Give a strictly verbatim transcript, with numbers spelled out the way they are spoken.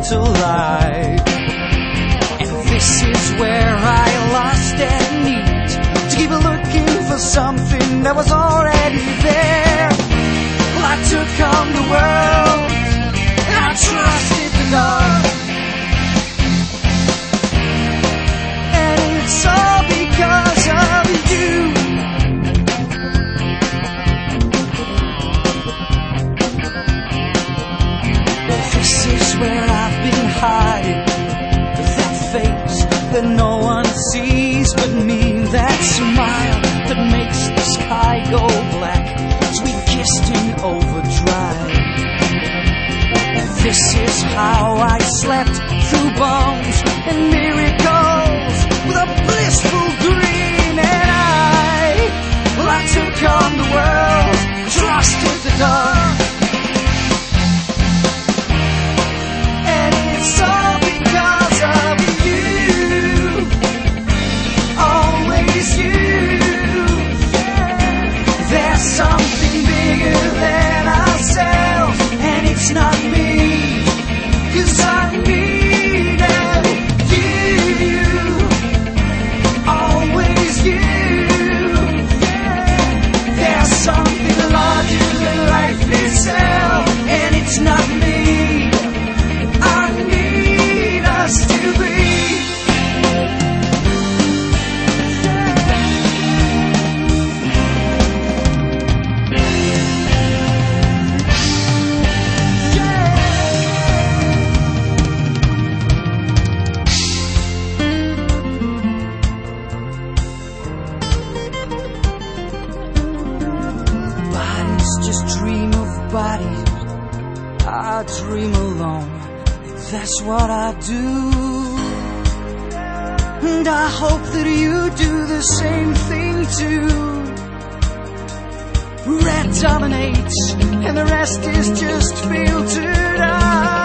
alive. And this is where I lost that need to keep looking for something that was already there. Well, I took on the world and I trusted the dark. And it's all because of you. Well, this is where I've been hiding. That face that no one sees but me. That smile that makes the sky go black as we kissed in overdrive. This is how I slept through bombs and miracles with a blissful grin. And I, well, I took on the world, trusted the dark. And it's all because of you, always you. There's something bigger than ourselves, and it's not me, 'cause I needed you, always you. There's something larger than life itself, and it's not me. I need us to be. Bodies, I dream alone, that's what I do. And I hope that you do the same thing too. Red dominates and the rest is just filtered out.